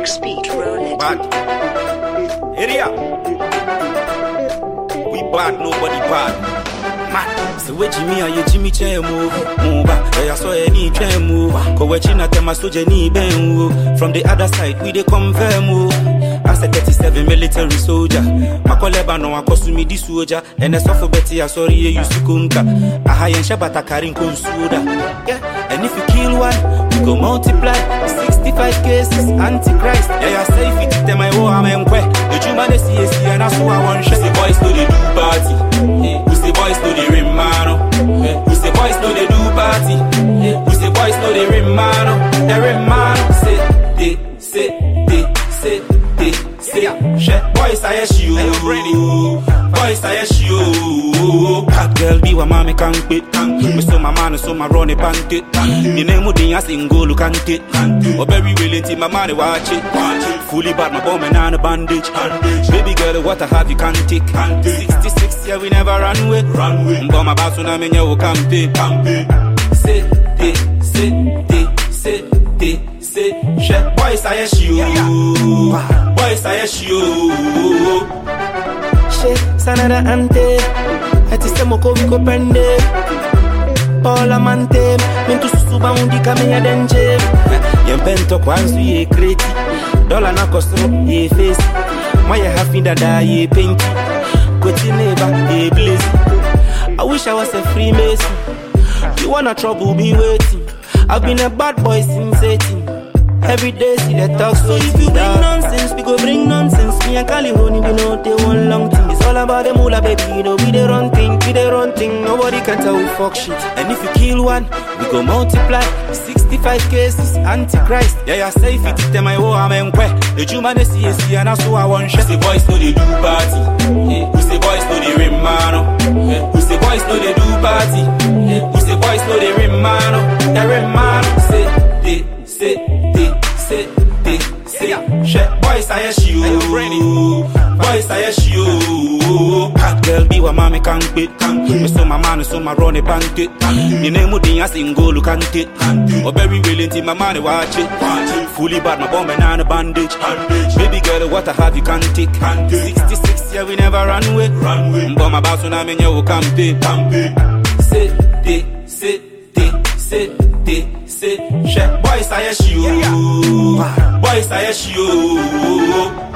Max Beat, roll it. Bad. Area. We bad, nobody bad. Man. So where Jimmy and you Jimmy chair move. I saw any chair move. Kowachina tema soja ni ben. From the other side, we dey convey move. As a 37 military soldier. Makoleba no akosumi di soldier. And a soft betty I sorry you sukunka. A high and shabata karin konsuda. Yeah. And if you kill one, we go multiply 65 cases, Antichrist. Yeah, I say if it them I owe I'm quite. The Juma they see and that's who I want. We say boys no they do party. We say boys no they rim man. We say boys no they do party. We say boys no they rim man. They rim man. Say. Boys I ask you. Boys I ask you. Hot girl be what mommy can't quit. Me so my man so my run a panty. Me name would be a single look at it. Or very willing to my money watch it. Fully bad my bomb and on a bandage. Baby girl what I have you can't take. 66 yeah we never run away. But my boss when I'm in your campaign. Say. Boys I ask you. Boys I ask you. Sanada ante, eti semo koviko pende. Paula mante, mintu susuba undi kame ya denje. Yempento kwanzu ye kreti, dola na kostro ye face. Maya hafinda da ye pinky, kweti neba ye blaze. I wish I was a Freemason. You wanna trouble me waiting. I've been a bad boy since 18. Every day see the talk, so if you bring nonsense, we go bring nonsense. Me and Cali Honey, we know they want long thing. It's all about the moolah, baby, you know we the run thing, nobody can tell we fuck shit. And if you kill one, we go multiply 65 cases, Antichrist. Yeah, I say if it them I owe I'm quite. The Juma they see and that's who I want. We say boys know they do party. We say boys know they rim man. We say boys know they do party. We say boys know they rim man. They rim man. Boys I ask you. Boys I ask you. Hot girl be what mommy can't quit. Me so my man so my run a panty. Me name would be a single look at it. Or very willing to my money watch it. Fully bad my bomb and on a bandage. Baby girl what I have you can't take. 66 yeah we never run away. But my boss when I'm in your campaign. Say, boys I ask you. Boys I ask you.